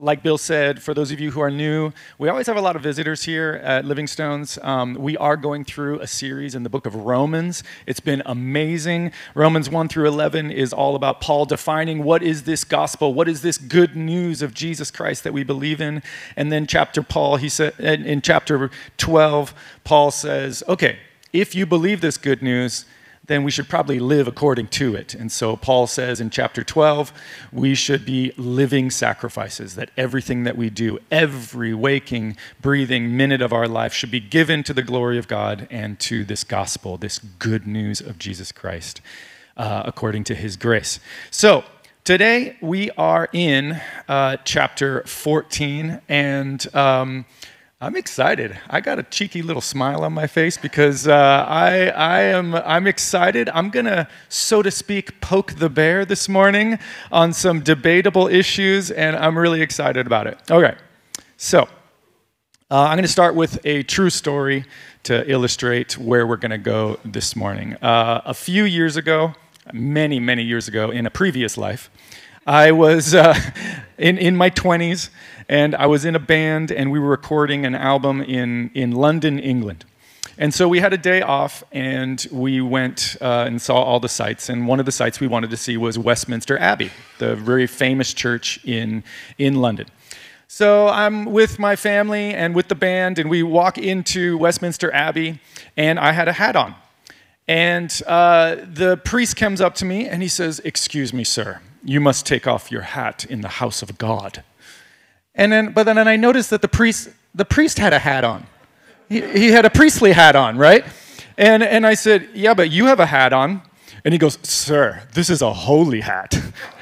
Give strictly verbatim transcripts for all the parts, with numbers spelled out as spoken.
Like Bill said, for those of you who are new, we always have a lot of visitors here at Living Stones. Um, we are going through a series in the book of Romans. It's been amazing. Romans one through eleven is all about Paul defining what is this gospel, what is this good news of Jesus Christ that we believe in. And then chapter Paul, he said in chapter twelve, Paul says, okay, if you believe this good news, then we should probably live according to it. And so Paul says in chapter twelve, we should be living sacrifices, that everything that we do, every waking, breathing minute of our life should be given to the glory of God and to this gospel, this good news of Jesus Christ, uh, according to his grace. So today we are in uh, chapter fourteen, and um, I'm excited. I got a cheeky little smile on my face because uh, I, I am, I'm excited. I'm going to, so to speak, poke the bear this morning on some debatable issues, and I'm really excited about it. Okay, so uh, I'm going to start with a true story to illustrate where we're going to go this morning. Uh, a few years ago, many, many years ago, in a previous life, I was uh, in, in my twenties, and I was in a band, and we were recording an album in, in London, England. And so we had a day off, and we went uh, and saw all the sites, and one of the sites we wanted to see was Westminster Abbey, the very famous church in, in London. So I'm with my family and with the band, and we walk into Westminster Abbey, and I had a hat on. And uh, the priest comes up to me, and he says, "Excuse me, sir. You must take off your hat in the house of God." And then, but then I noticed that the priest, the priest had a hat on. He, he had a priestly hat on, right? And and I said, "Yeah, but you have a hat on." And he goes, "Sir, this is a holy hat.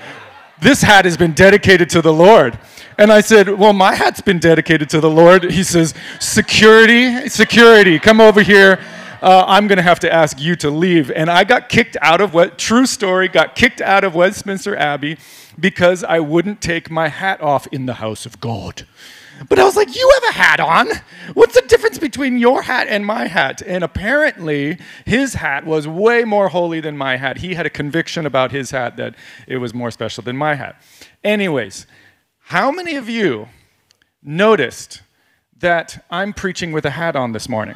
This hat has been dedicated to the Lord." And I said, "Well, my hat's been dedicated to the Lord." He says, "Security, security, come over here. Uh, I'm going to have to ask you to leave." And I got kicked out of what, true story, got kicked out of Westminster Abbey because I wouldn't take my hat off in the house of God. But I was like, "You have a hat on. What's the difference between your hat and my hat?" And apparently, his hat was way more holy than my hat. He had a conviction about his hat that it was more special than my hat. Anyways, how many of you noticed that I'm preaching with a hat on this morning?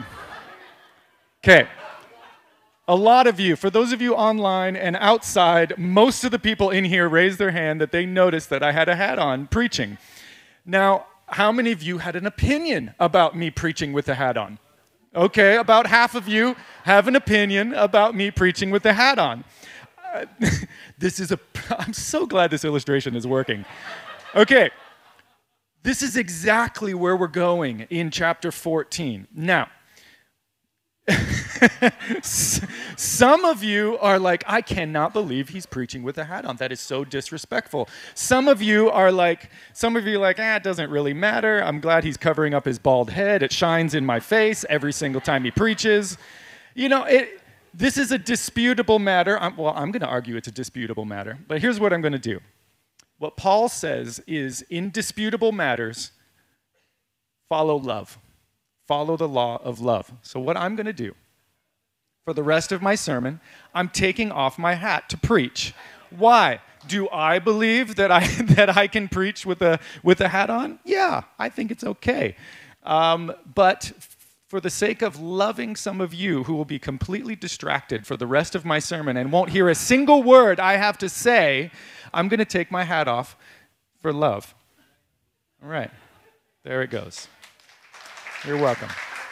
Okay, a lot of you, for those of you online and outside, most of the people in here raised their hand that they noticed that I had a hat on preaching. Now, how many of you had an opinion about me preaching with a hat on? Okay, about half of you have an opinion about me preaching with a hat on. Uh, this is a, I'm so glad this illustration is working. Okay, this is exactly where we're going in chapter fourteen. Now, some of you are like, "I cannot believe he's preaching with a hat on. That is so disrespectful." Some of you are like, some of you are like, "Ah, it doesn't really matter. I'm glad he's covering up his bald head. It shines in my face every single time he preaches." You know, it, this is a disputable matter. I'm, well, I'm going to argue it's a disputable matter, but here's what I'm going to do. What Paul says is, in disputable matters, follow love. Follow the law of love. So what I'm going to do, for the rest of my sermon, I'm taking off my hat to preach. Why? Do I believe that I that I can preach with a with a hat on? Yeah, I think it's okay. Um, but for the sake of loving some of you who will be completely distracted for the rest of my sermon and won't hear a single word I have to say, I'm going to take my hat off for love. All right, there it goes. You're welcome.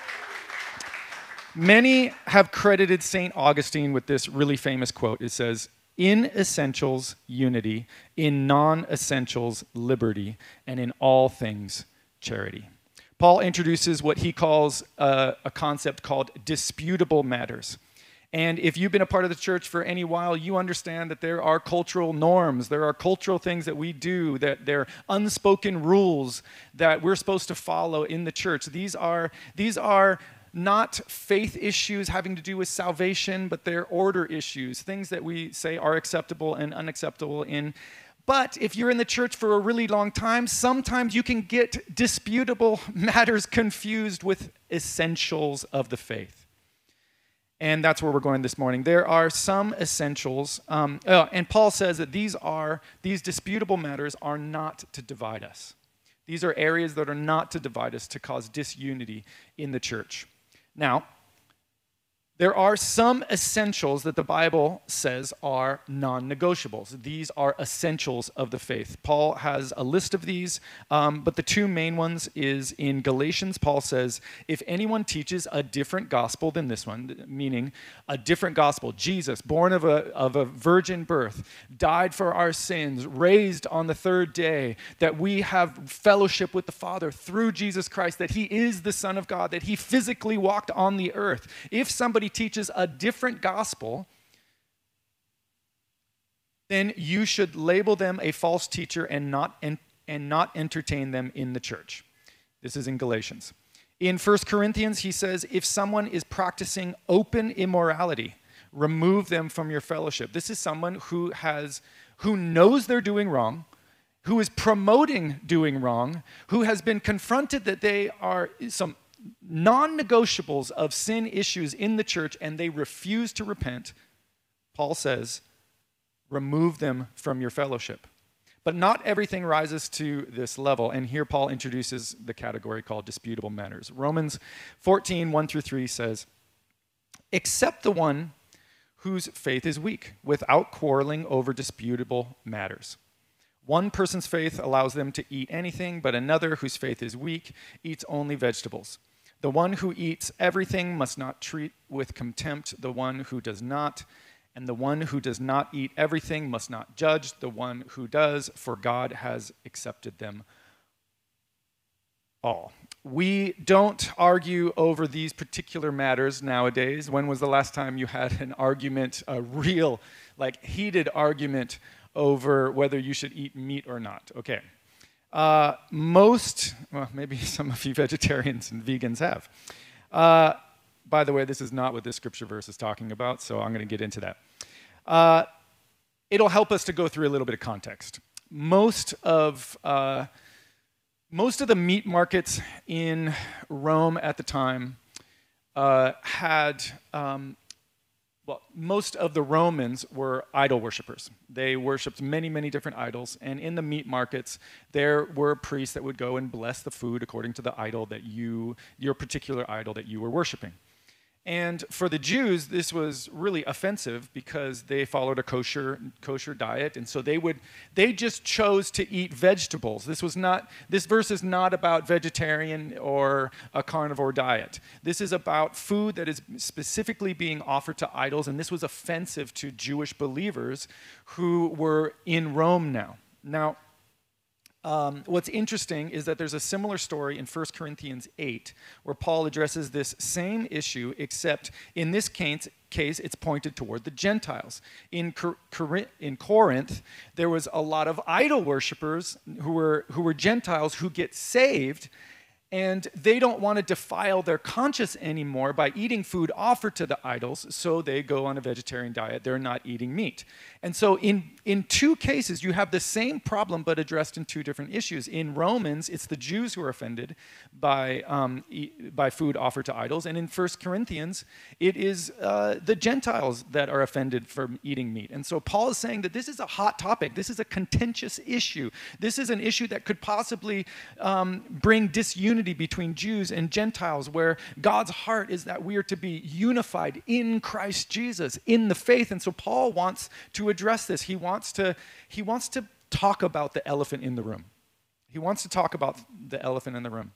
Many have credited Saint Augustine with this really famous quote. It says, "In essentials, unity. In non-essentials, liberty. And in all things, charity." Paul introduces what he calls a, a concept called disputable matters. And if you've been a part of the church for any while, you understand that there are cultural norms, there are cultural things that we do, that there are unspoken rules that we're supposed to follow in the church. These are, these are not faith issues having to do with salvation, but they're order issues, things that we say are acceptable and unacceptable in. But if you're in the church for a really long time, sometimes you can get disputable matters confused with essentials of the faith. And that's where we're going this morning. There are some essentials, um, oh, and Paul says that these are these disputable matters are not to divide us. These are areas that are not to divide us, to cause disunity in the church. Now, there are some essentials that the Bible says are non-negotiables. These are essentials of the faith. Paul has a list of these, um, but the two main ones is in Galatians. Paul says, if anyone teaches a different gospel than this one, meaning a different gospel, Jesus, born of a, of a virgin birth, died for our sins, raised on the third day, that we have fellowship with the Father through Jesus Christ, that he is the Son of God, that he physically walked on the earth. If somebody teaches a different gospel, then you should label them a false teacher and not en- and not entertain them in the church. This is in Galatians. In First Corinthians, he says, if someone is practicing open immorality, remove them from your fellowship. This is someone who has who knows they're doing wrong, who is promoting doing wrong, who has been confronted that they are some non-negotiables of sin issues in the church, and they refuse to repent. Paul says, remove them from your fellowship. But not everything rises to this level, and here Paul introduces the category called disputable matters. Romans fourteen, one through three says, accept the one whose faith is weak, without quarreling over disputable matters. One person's faith allows them to eat anything, but another whose faith is weak eats only vegetables. The one who eats everything must not treat with contempt the one who does not, and the one who does not eat everything must not judge the one who does, for God has accepted them all. We don't argue over these particular matters nowadays. When was the last time you had an argument, a real, like, heated argument over whether you should eat meat or not? Okay. Uh, most, well, maybe some of you vegetarians and vegans have. Uh, by the way, this is not what this scripture verse is talking about, so I'm going to get into that. Uh, it'll help us to go through a little bit of context. Most of uh, most of the meat markets in Rome at the time uh, had um, Well, most of the Romans were idol worshipers. They worshipped many, many different idols. And in the meat markets, there were priests that would go and bless the food according to the idol that you, your particular idol that you were worshiping. And for the Jews, this was really offensive because they followed a kosher kosher diet, and so they would they just chose to eat vegetables. This was not this verse is not about vegetarian or a carnivore diet. This is about food that is specifically being offered to idols, and this was offensive to Jewish believers who were in Rome now. Now, Um, what's interesting is that there's a similar story in First Corinthians eight where Paul addresses this same issue, except in this case, case it's pointed toward the Gentiles. In, Cor- Cor- in Corinth, there was a lot of idol worshipers who were, who were Gentiles who get saved, and they don't want to defile their conscience anymore by eating food offered to the idols, so they go on a vegetarian diet. They're not eating meat. And so in, in two cases, you have the same problem but addressed in two different issues. In Romans, it's the Jews who are offended by, um, e- by food offered to idols. And in First Corinthians, it is uh, the Gentiles that are offended from eating meat. And so Paul is saying that this is a hot topic. This is a contentious issue. This is an issue that could possibly um, bring disunity between Jews and Gentiles, where God's heart is that we are to be unified in Christ Jesus, in the faith. And so Paul wants to address this. He wants to, he wants to talk about the elephant in the room. He wants to talk about the elephant in the room.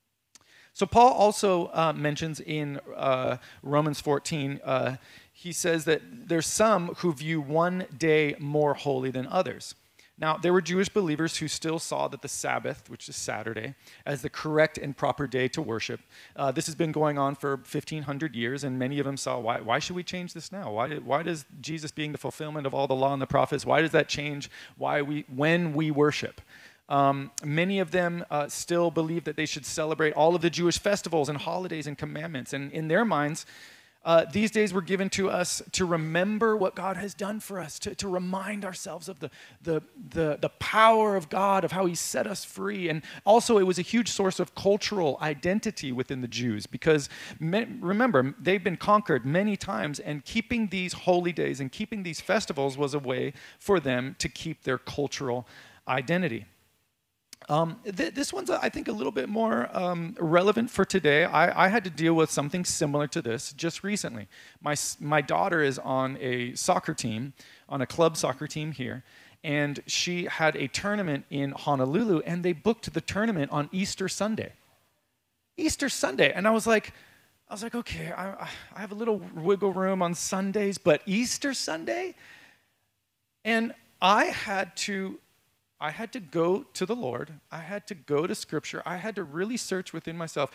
So Paul also uh, mentions in uh, Romans fourteen, uh, he says that there's some who view one day more holy than others. Now, there were Jewish believers who still saw that the Sabbath, which is Saturday, as the correct and proper day to worship. Uh, this has been going on for fifteen hundred years, and many of them saw, why, why should we change this now? Why, why does Jesus being the fulfillment of all the law and the prophets, why does that change why we, when we worship? Um, many of them uh, still believe that they should celebrate all of the Jewish festivals and holidays and commandments, and in their minds, Uh, these days were given to us to remember what God has done for us, to, to remind ourselves of the, the, the, the power of God, of how he set us free. And also it was a huge source of cultural identity within the Jews because, me, remember, they've been conquered many times, and keeping these holy days and keeping these festivals was a way for them to keep their cultural identity. Um, th- this one's, I think, a little bit more um, relevant for today. I, I had to deal with something similar to this just recently. My, s- my daughter is on a soccer team, on a club soccer team here, and she had a tournament in Honolulu, and they booked the tournament on Easter Sunday. Easter Sunday. And I was like, I was like, okay, I, I have a little wiggle room on Sundays, but Easter Sunday? And I had to I had to go to the Lord. I had to go to Scripture. I had to really search within myself.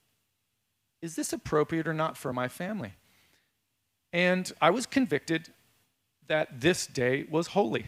Is this appropriate or not for my family? And I was convicted that this day was holy.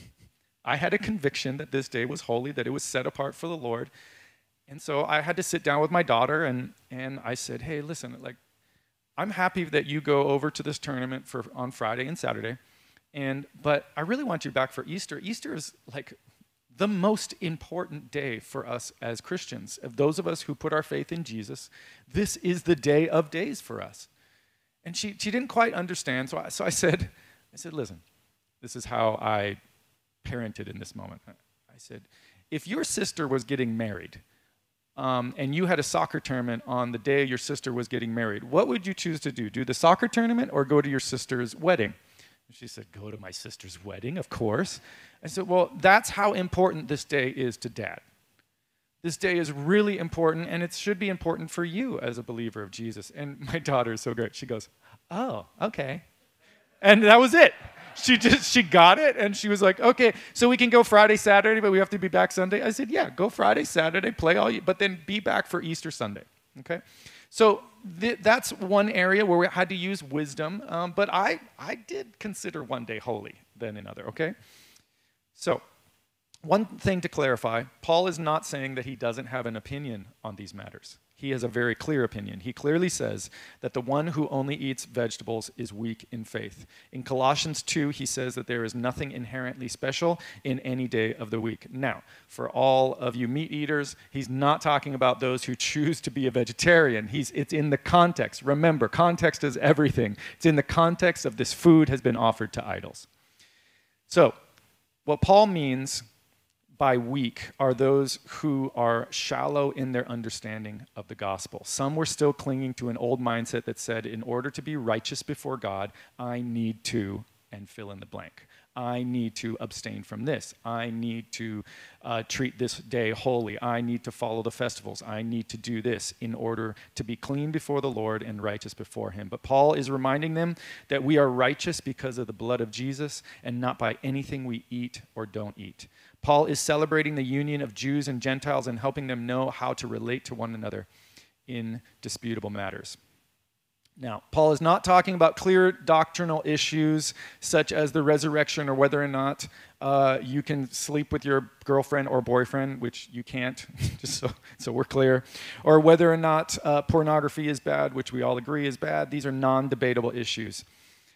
I had a conviction that this day was holy, that it was set apart for the Lord. And so I had to sit down with my daughter, and, and I said, hey, listen, like, I'm happy that you go over to this tournament for on Friday and Saturday, and but I really want you back for Easter. Easter is like the most important day for us as Christians. Of those of us who put our faith in Jesus, this is the day of days for us. And she, she didn't quite understand, so I, so I said, I said, listen, this is how I parented in this moment. I said, if your sister was getting married, um, and you had a soccer tournament on the day your sister was getting married, what would you choose to do? Do the soccer tournament or go to your sister's wedding? She said, go to my sister's wedding, of course. I said, well, that's how important this day is to Dad. This day is really important, and it should be important for you as a believer of Jesus. And my daughter is so great. She goes, oh, okay. And that was it. She just, she got it, and she was like, okay, so we can go Friday, Saturday, but we have to be back Sunday? I said, yeah, go Friday, Saturday, play all you, but then be back for Easter Sunday, okay? So th- that's one area where we had to use wisdom, um, but I, I did consider one day holy than another, okay? So one thing to clarify, Paul is not saying that he doesn't have an opinion on these matters. He has a very clear opinion. He clearly says that the one who only eats vegetables is weak in faith. In Colossians two, he says that there is nothing inherently special in any day of the week. Now, for all of you meat eaters, he's not talking about those who choose to be a vegetarian. He's, it's in the context. Remember, context is everything. It's in the context of this food has been offered to idols. So, what Paul means by weak are those who are shallow in their understanding of the gospel. Some were still clinging to an old mindset that said, in order to be righteous before God, I need to, and fill in the blank. I need to abstain from this. I need to uh, treat this day holy. I need to follow the festivals. I need to do this in order to be clean before the Lord and righteous before him. But Paul is reminding them that we are righteous because of the blood of Jesus and not by anything we eat or don't eat. Paul is celebrating the union of Jews and Gentiles and helping them know how to relate to one another in disputable matters. Now, Paul is not talking about clear doctrinal issues such as the resurrection or whether or not uh, you can sleep with your girlfriend or boyfriend, which you can't, just so, so we're clear, or whether or not uh, pornography is bad, which we all agree is bad. These are non-debatable issues.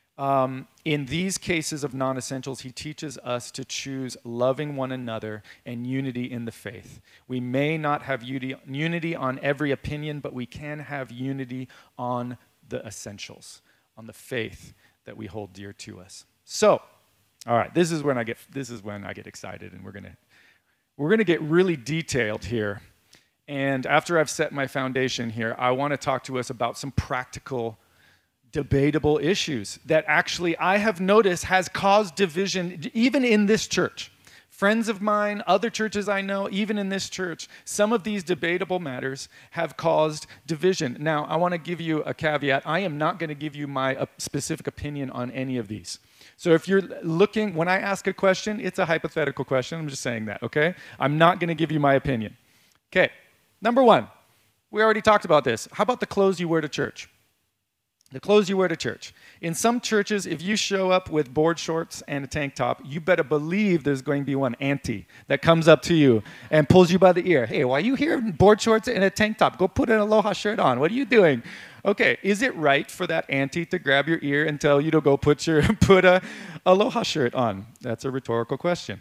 Um, in these cases of non-essentials, he teaches us to choose loving one another and unity in the faith. We may not have unity on every opinion, but we can have unity on the essentials, on the faith that we hold dear to us. So, all right, this is when I get this is when I get excited, and we're gonna we're gonna get really detailed here. And after I've set my foundation here, I want to talk to us about some practical, debatable issues that actually I have noticed has caused division even in this church. Friends of mine, other churches I know, even in this church, some of these debatable matters have caused division. Now, I want to give you a caveat. I am not going to give you my uh, specific opinion on any of these. So if you're looking, when I ask a question, it's a hypothetical question. I'm just saying that, okay? I'm not going to give you my opinion. Okay, number one, we already talked about this. How about the clothes you wear to church? The clothes you wear to church. In some churches, if you show up with board shorts and a tank top, you better believe there's going to be one auntie that comes up to you and pulls you by the ear. Hey, why are you here in board shorts and a tank top? Go put an Aloha shirt on. What are you doing? Okay, is it right for that auntie to grab your ear and tell you to go put your put a Aloha shirt on? That's a rhetorical question.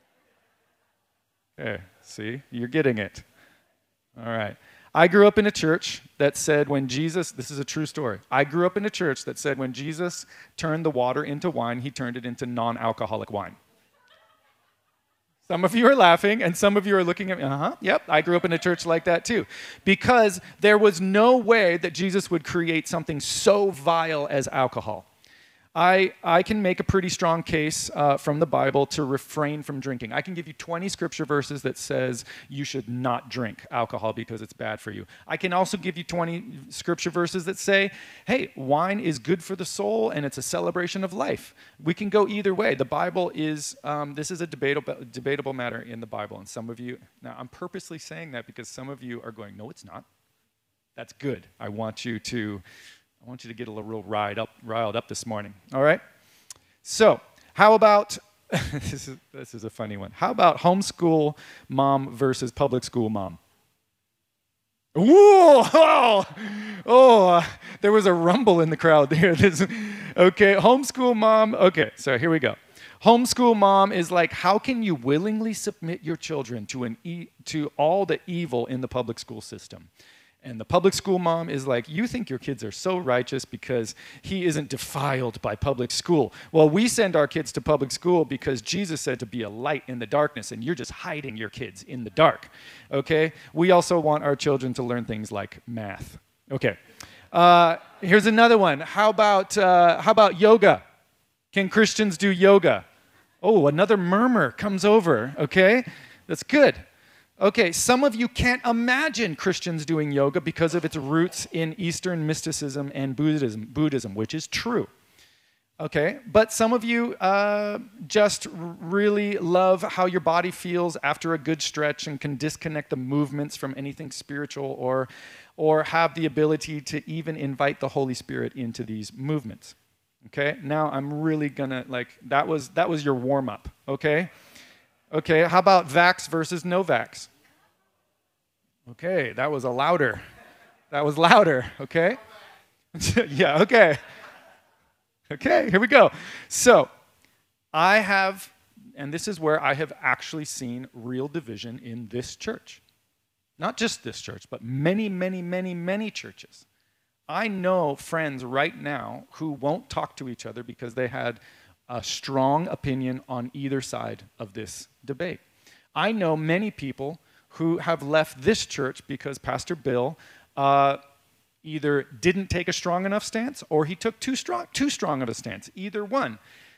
Okay, see, you're getting it. All right. I grew up in a church that said when Jesus, this is a true story, I grew up in a church that said when Jesus turned the water into wine, he turned it into non-alcoholic wine. Some of you are laughing, and some of you are looking at me, uh-huh, yep, I grew up in a church like that too. Because there was no way that Jesus would create something so vile as alcohol. I, I can make a pretty strong case uh, from the Bible to refrain from drinking. I can give you twenty scripture verses that says you should not drink alcohol because it's bad for you. I can also give you twenty scripture verses that say, hey, wine is good for the soul and it's a celebration of life. We can go either way. The Bible is, um, this is a debatable, debatable matter in the Bible. And some of you, now I'm purposely saying that because some of you are going, no, it's not. That's good. I want you to... I want you to get a little real riled up, riled up this morning, all right? So how about, this is, this is a funny one. How about homeschool mom versus public school mom? Ooh, oh, oh uh, there was a rumble in the crowd there. This, okay, homeschool mom, okay, so here we go. Homeschool mom is like, how can you willingly submit your children to, an e- to all the evil in the public school system? And the public school mom is like, you think your kids are so righteous because he isn't defiled by public school. Well, we send our kids to public school because Jesus said to be a light in the darkness, and you're just hiding your kids in the dark, okay? We also want our children to learn things like math. Okay, uh, here's another one. How about, uh, how about yoga? Can Christians do yoga? Oh, another murmur comes over, okay? That's good. Okay, some of you can't imagine Christians doing yoga because of its roots in Eastern mysticism and Buddhism, Buddhism, which is true. Okay, but some of you uh, just really love how your body feels after a good stretch and can disconnect the movements from anything spiritual, or, or have the ability to even invite the Holy Spirit into these movements. Okay, now I'm really gonna, like, that was, that was your warm-up, okay? Okay, how about vax versus no vax? Okay, that was a louder. That was louder, okay? Yeah, okay. Okay, here we go. So, I have, and this is where I have actually seen real division in this church. Not just this church, but many, many, many, many churches. I know friends right now who won't talk to each other because they had a strong opinion on either side of this debate. I know many people who have left this church because Pastor Bill uh, either didn't take a strong enough stance or he took too strong, too strong of a stance, either one.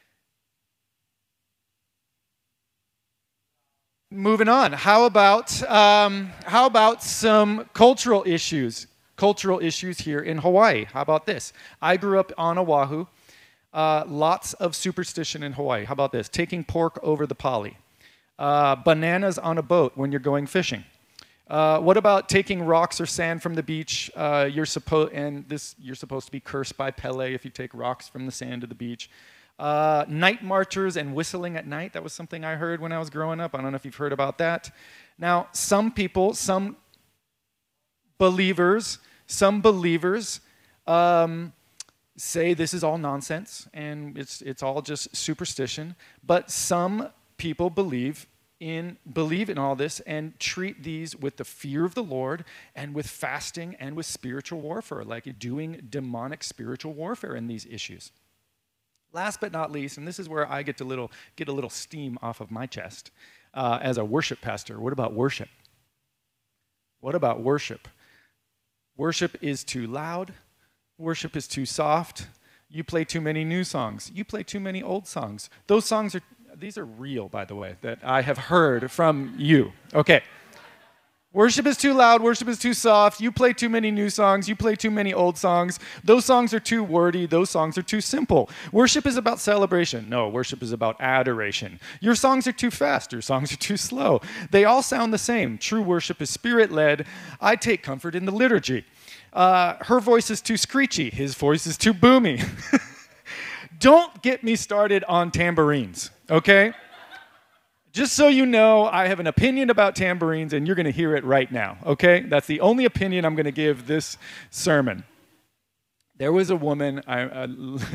Moving on, how about, um, how about some cultural issues? Cultural issues here in Hawaii. How about this? I grew up on Oahu. Uh, lots of superstition in Hawaii. How about this? Taking pork over the pali. Uh, bananas on a boat when you're going fishing. Uh, what about taking rocks or sand from the beach? Uh, you're supposed and this you're supposed to be cursed by Pele if you take rocks from the sand to the beach. Uh, night marchers and whistling at night. That was something I heard when I was growing up. I don't know if you've heard about that. Now, some people, some believers, some believers. Um, say this is all nonsense and it's it's all just superstition, but some people believe in believe in all this and treat these with the fear of the Lord and with fasting and with spiritual warfare, like doing demonic spiritual warfare in these issues. Last but not least, and this is where I get to little get a little steam off of my chest uh, as a worship pastor. What about worship? What about worship? Worship is too loud. Worship is too soft. You play too many new songs. You play too many old songs. Those songs are, these are real, by the way, that I have heard from you. Okay. Worship is too loud. Worship is too soft. You play too many new songs. You play too many old songs. Those songs are too wordy. Those songs are too simple. Worship is about celebration. No, worship is about adoration. Your songs are too fast. Your songs are too slow. They all sound the same. True worship is spirit-led. I take comfort in the liturgy. Uh, her voice is too screechy. His voice is too boomy. Don't get me started on tambourines, okay? Just so you know, I have an opinion about tambourines, and you're going to hear it right now, okay? That's the only opinion I'm going to give this sermon. There was a woman I, uh,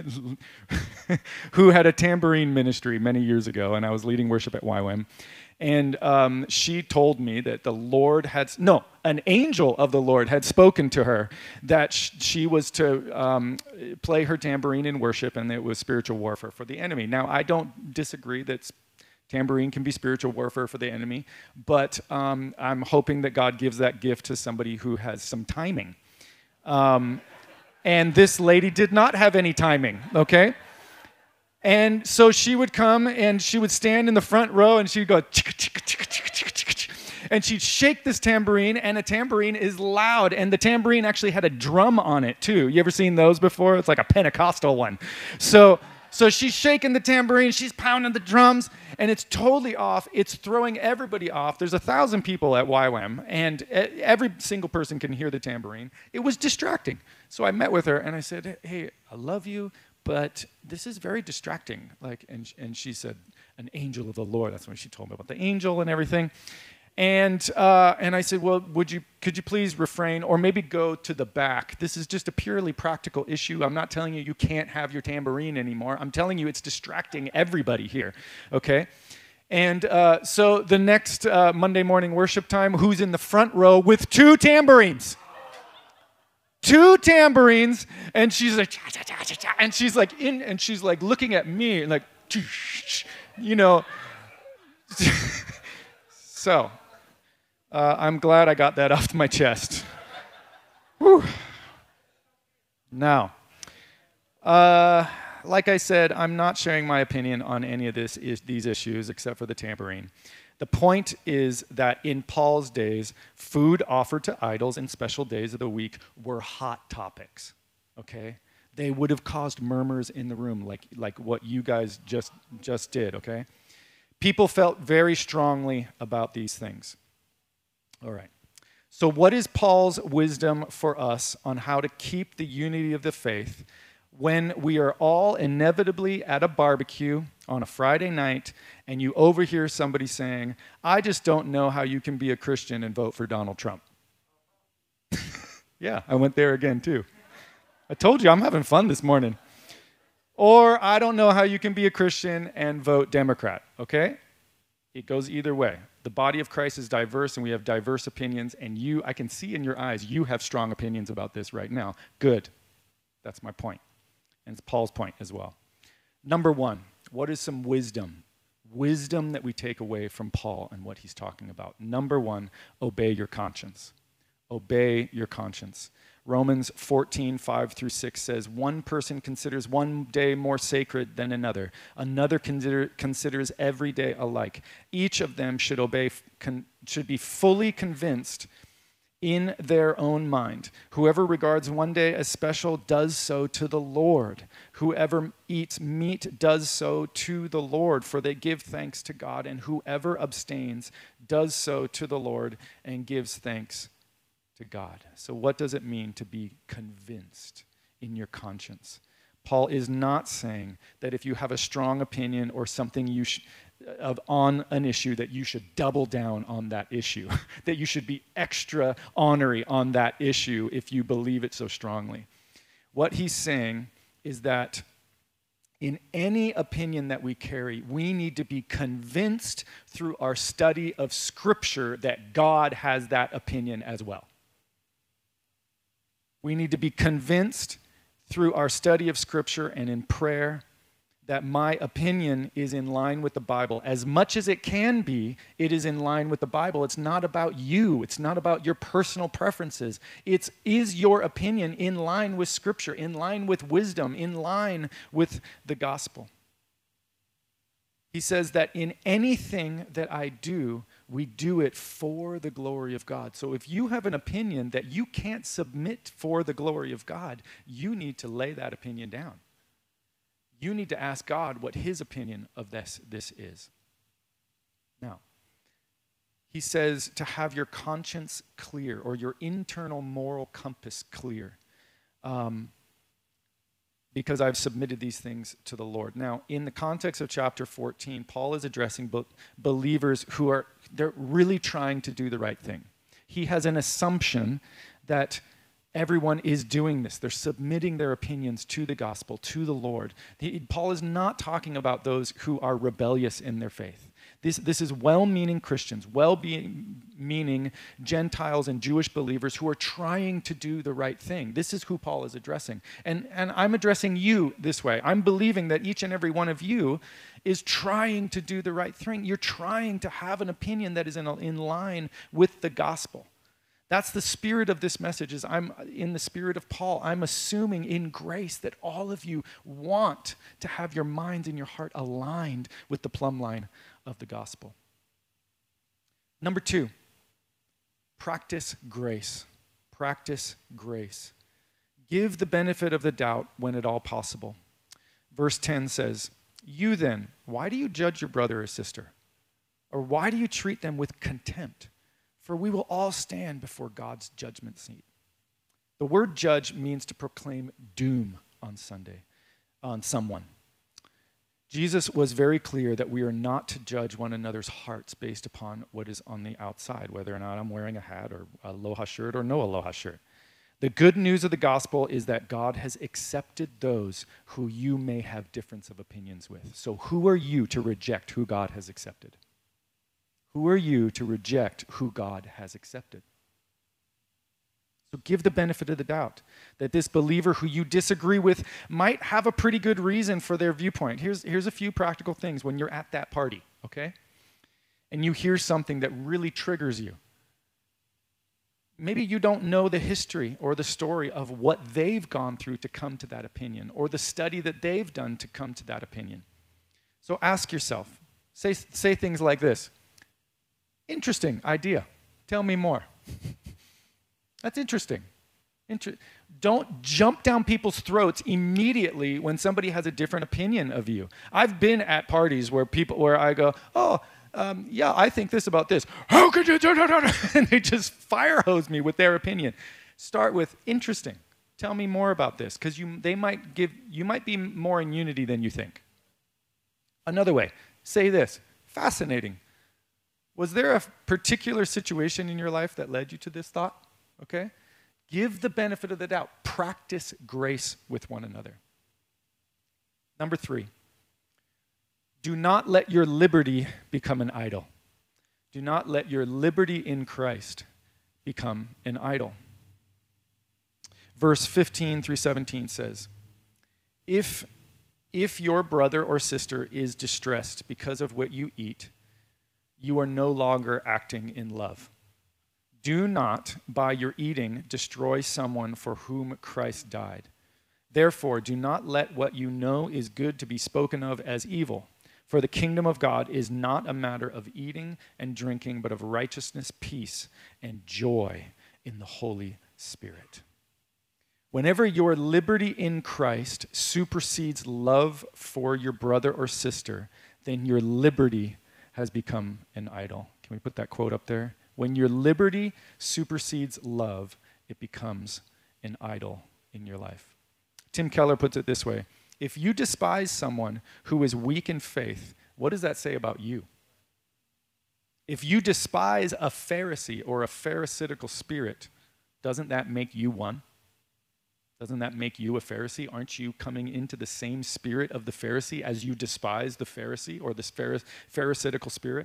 who had a tambourine ministry many years ago, and I was leading worship at Y WAM. And um, she told me that the Lord had, no, an angel of the Lord had spoken to her that sh- she was to um, play her tambourine in worship, and it was spiritual warfare for the enemy. Now, I don't disagree that Tambourine can be spiritual warfare for the enemy, but um, I'm hoping that God gives that gift to somebody who has some timing. Um, and this lady did not have any timing, okay? And so she would come and she would stand in the front row and she'd go, chicka, chicka, chicka, chicka, chicka, chicka, and she'd shake this tambourine, and a tambourine is loud, and the tambourine actually had a drum on it too. You ever seen those before? It's like a Pentecostal one. So, so she's shaking the tambourine, she's pounding the drums, and it's totally off. It's throwing everybody off. There's a thousand people at Y WAM, and every single person can hear the tambourine. It was distracting. So I met with her, and I said, hey, I love you, but this is very distracting. Like, and, and she said, an angel of the Lord. That's when she told me about the angel and everything. And uh, and I said, well, would you could you please refrain or maybe go to the back? This is just a purely practical issue. I'm not telling you you can't have your tambourine anymore. I'm telling you it's distracting everybody here, okay? And uh, so the next uh, Monday morning worship time, who's in the front row with two tambourines? Two tambourines, and she's like, cha, cha, cha, cha, cha, and she's like in, and she's like looking at me, like, you know. So, uh, I'm glad I got that off my chest. Whew. Now, uh, like I said, I'm not sharing my opinion on any of this is, these issues except for the tambourine. The point is that in Paul's days, food offered to idols in special days of the week were hot topics, okay? They would have caused murmurs in the room like, like what you guys just, just did, okay? People felt very strongly about these things. All right. So what is Paul's wisdom for us on how to keep the unity of the faith when we are all inevitably at a barbecue on a Friday night and you overhear somebody saying, I just don't know how you can be a Christian and vote for Donald Trump? Yeah, I went there again too. I told you I'm having fun this morning. Or I don't know how you can be a Christian and vote Democrat, okay? It goes either way. The body of Christ is diverse and we have diverse opinions, and you, I can see in your eyes, you have strong opinions about this right now. Good. That's my point. And it's Paul's point as well. Number one, what is some wisdom? Wisdom that we take away from Paul and what he's talking about. Number one, obey your conscience. Obey your conscience. Romans fourteen, five through six says, one person considers one day more sacred than another. Another consider, considers every day alike. Each of them should obey, con, should be fully convinced in their own mind. Whoever regards one day as special does so to the Lord. Whoever eats meat does so to the Lord, for they give thanks to God. And whoever abstains does so to the Lord and gives thanks to God. So what does it mean to be convinced in your conscience? Paul is not saying that if you have a strong opinion or something you sh- of on an issue that you should double down on that issue, that you should be extra honorary on that issue if you believe it so strongly. What he's saying is that in any opinion that we carry, we need to be convinced through our study of Scripture that God has that opinion as well. We need to be convinced through our study of Scripture and in prayer that my opinion is in line with the Bible. As much as it can be, it is in line with the Bible. It's not about you. It's not about your personal preferences. It's, is your opinion in line with Scripture, in line with wisdom, in line with the gospel? He says that in anything that I do, we do it for the glory of God. So if you have an opinion that you can't submit for the glory of God, you need to lay that opinion down. You need to ask God what his opinion of this, this is. Now, he says to have your conscience clear or your internal moral compass clear. Um, because I've submitted these things to the Lord. Now, in the context of chapter fourteen, Paul is addressing be- believers who are, they're really trying to do the right thing. He has an assumption that everyone is doing this. They're submitting their opinions to the gospel, to the Lord. He, Paul is not talking about those who are rebellious in their faith. This, this is well-meaning Christians, well-meaning Gentiles and Jewish believers who are trying to do the right thing. This is who Paul is addressing. And, and I'm addressing you this way. I'm believing that each and every one of you is trying to do the right thing. You're trying to have an opinion that is in, in line with the gospel. That's the spirit of this message. Is I'm in the spirit of Paul. I'm assuming in grace that all of you want to have your minds and your heart aligned with the plumb line of the gospel. Number two, practice grace. Practice grace. Give the benefit of the doubt when at all possible. Verse ten says, "You then, why do you judge your brother or sister? Or why do you treat them with contempt? For we will all stand before God's judgment seat." The word judge means to proclaim doom on Sunday, on someone. Jesus was very clear that we are not to judge one another's hearts based upon what is on the outside, whether or not I'm wearing a hat or a aloha shirt or no aloha shirt. The good news of the gospel is that God has accepted those who you may have difference of opinions with. So who are you to reject who God has accepted? Who are you to reject who God has accepted? So give the benefit of the doubt that this believer who you disagree with might have a pretty good reason for their viewpoint. Here's, here's a few practical things when you're at that party, okay? And you hear something that really triggers you. Maybe you don't know the history or the story of what they've gone through to come to that opinion, or the study that they've done to come to that opinion. So ask yourself, say, say things like this: "Interesting idea. Tell me more." That's interesting. Inter- Don't jump down people's throats immediately when somebody has a different opinion of you. I've been at parties where people, where I go, "Oh, um, yeah, I think this about this." "How could you do that?" And they just fire hose me with their opinion. Start with, "Interesting. Tell me more about this," because you, they might give, you might be more in unity than you think. Another way, say this: "Fascinating. Was there a particular situation in your life that led you to this thought?" Okay? Give the benefit of the doubt. Practice grace with one another. Number three, do not let your liberty become an idol. Do not let your liberty in Christ become an idol. Verse fifteen through seventeen says, if, if your brother or sister is distressed because of what you eat, you are no longer acting in love. Do not, by your eating, destroy someone for whom Christ died. Therefore, do not let what you know is good to be spoken of as evil. For the kingdom of God is not a matter of eating and drinking, but of righteousness, peace, and joy in the Holy Spirit. Whenever your liberty in Christ supersedes love for your brother or sister, then your liberty has become an idol. Can we put that quote up there? When your liberty supersedes love, it becomes an idol in your life. Tim Keller puts it this way: if you despise someone who is weak in faith, what does that say about you? If you despise a Pharisee or a Pharisaical spirit, doesn't that make you one? Doesn't that make you a Pharisee? Aren't you coming into the same spirit of the Pharisee as you despise the Pharisee or the Pharisaical spirit?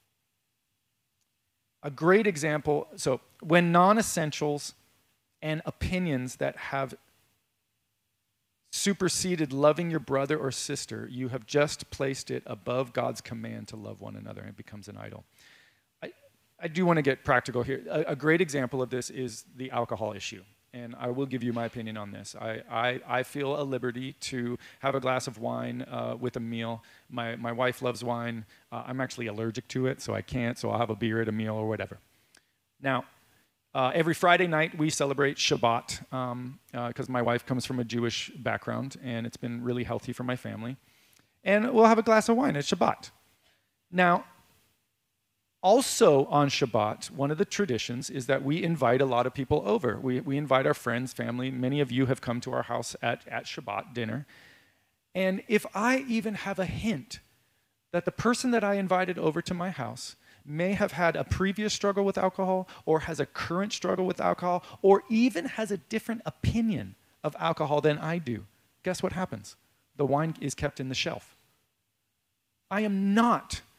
A great example, so when non-essentials and opinions that have superseded loving your brother or sister, you have just placed it above God's command to love one another, and it becomes an idol. I, I do want to get practical here. A, a great example of this is the alcohol issue. And I will give you my opinion on this. I, I, I feel a liberty to have a glass of wine uh, with a meal. My, my wife loves wine. Uh, I'm actually allergic to it, so I can't, so I'll have a beer at a meal or whatever. Now, uh, every Friday night we celebrate Shabbat because um, uh, my wife comes from a Jewish background, and it's been really healthy for my family. And we'll have a glass of wine at Shabbat. Now, also on Shabbat, one of the traditions is that we invite a lot of people over. We, we invite our friends, family. Many of you have come to our house at, at Shabbat dinner. And if I even have a hint that the person that I invited over to my house may have had a previous struggle with alcohol, or has a current struggle with alcohol, or even has a different opinion of alcohol than I do, guess what happens? The wine is kept in the shelf. I am not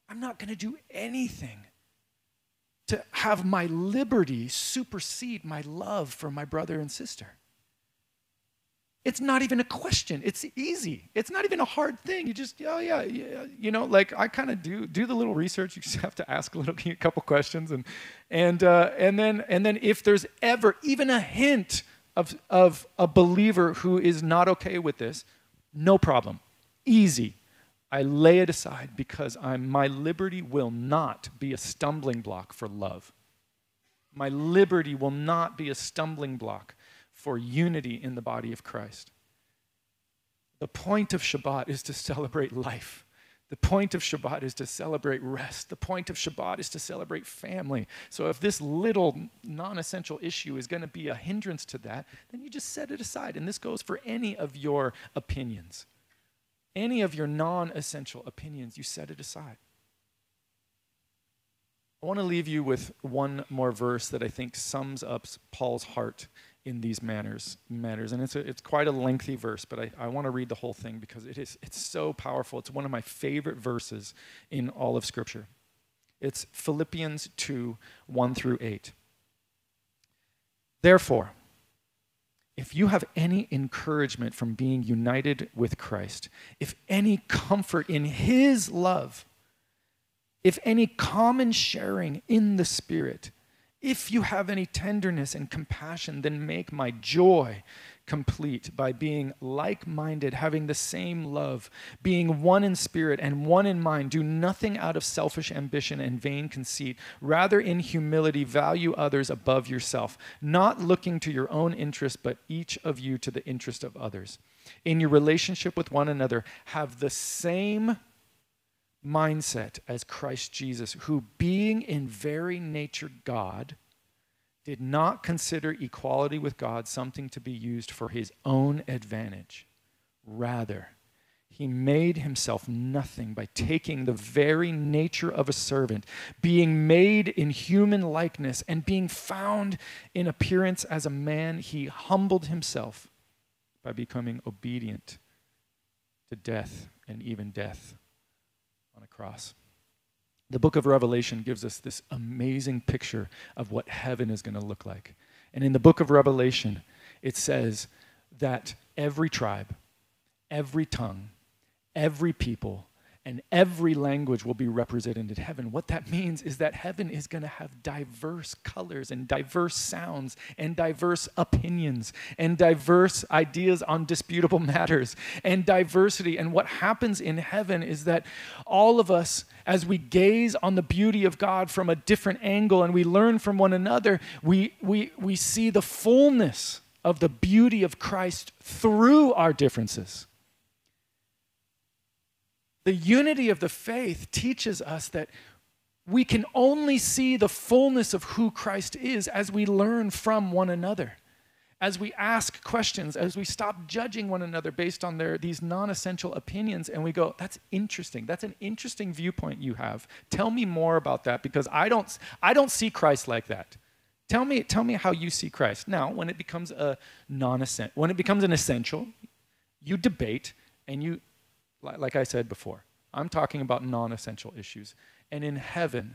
I'm not going to do anything to have my liberty supersede my love for my brother and sister. It's not even a question. It's easy. It's not even a hard thing. You just, oh yeah, yeah. You know, like I kind of do do the little research. You just have to ask a little, a couple questions, and and uh, and then and then if there's ever even a hint of of a believer who is not okay with this, no problem, easy. I lay it aside because I'm my liberty will not be a stumbling block for love. My liberty will not be a stumbling block for unity in the body of Christ. The point of Shabbat is to celebrate life. The point of Shabbat is to celebrate rest. The point of Shabbat is to celebrate family. So if this little non-essential issue is going to be a hindrance to that, then you just set it aside. And this goes for any of your opinions. Any of your non-essential opinions, you set it aside. I want to leave you with one more verse that I think sums up Paul's heart in these matters, matters. And it's a, it's quite a lengthy verse, but I, I want to read the whole thing because it is it's so powerful. It's one of my favorite verses in all of Scripture. It's Philippians two, one through eight. Therefore, if you have any encouragement from being united with Christ, if any comfort in his love, if any common sharing in the Spirit, if you have any tenderness and compassion, then make my joy complete by being like-minded, having the same love, being one in spirit and one in mind. Do nothing out of selfish ambition and vain conceit. Rather, in humility, value others above yourself, not looking to your own interest, but each of you to the interest of others. In your relationship with one another, have the same mindset as Christ Jesus, who being in very nature God, did not consider equality with God something to be used for his own advantage. Rather, he made himself nothing by taking the very nature of a servant, being made in human likeness, and being found in appearance as a man, he humbled himself by becoming obedient to death, and even death on a cross. The book of Revelation gives us this amazing picture of what heaven is going to look like. And in the book of Revelation, it says that every tribe, every tongue, every people, and every language will be represented in heaven. What that means is that heaven is going to have diverse colors and diverse sounds and diverse opinions and diverse ideas on disputable matters and diversity. And what happens in heaven is that all of us, as we gaze on the beauty of God from a different angle and we learn from one another, we, we, we see the fullness of the beauty of Christ through our differences. The unity of the faith teaches us that we can only see the fullness of who Christ is as we learn from one another, as we ask questions, as we stop judging one another based on their these non-essential opinions, and we go, that's interesting. That's an interesting viewpoint you have. Tell me more about that, because I don't, I don't see Christ like that. Tell me, tell me how you see Christ. Now, when it becomes a non-essential, when it becomes an essential, you debate and you, like I said before, I'm talking about non-essential issues. And in heaven,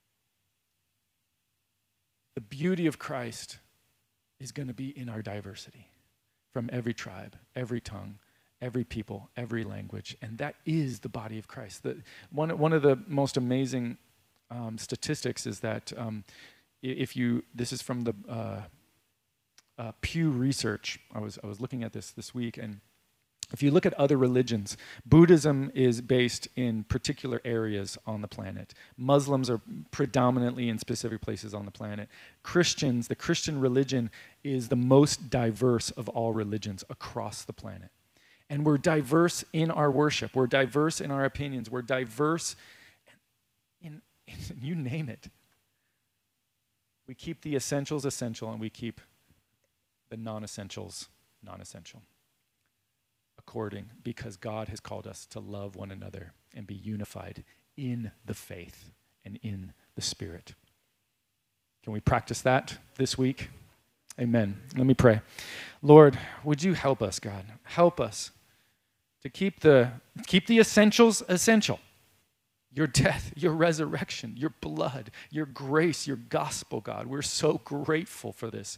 the beauty of Christ is going to be in our diversity from every tribe, every tongue, every people, every language. And that is the body of Christ. The, one, one of the most amazing um, statistics is that um, if you, this is from the uh, uh, Pew Research. I was, I was looking at this this week, and if you look at other religions, Buddhism is based in particular areas on the planet. Muslims are predominantly in specific places on the planet. Christians, the Christian religion is the most diverse of all religions across the planet. And we're diverse in our worship. We're diverse in our opinions. We're diverse in, in you name it. We keep the essentials essential, and we keep the non-essentials non-essential. According, because God has called us to love one another and be unified in the faith and in the Spirit. Can we practice that this week? Amen. Let me pray. Lord, would you help us, God? Help us to keep the keep the essentials essential. your death, your resurrection, your blood, your grace, your gospel, God. We're so grateful for this.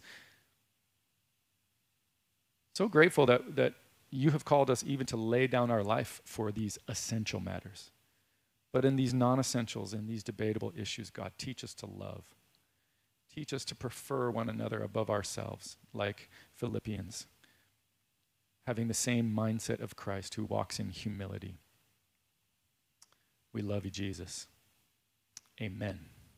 So grateful that, that you have called us even to lay down our life for these essential matters. But in these non-essentials, in these debatable issues, God, teach us to love. Teach us to prefer one another above ourselves, like Philippians, having the same mindset of Christ who walks in humility. We love you, Jesus. Amen.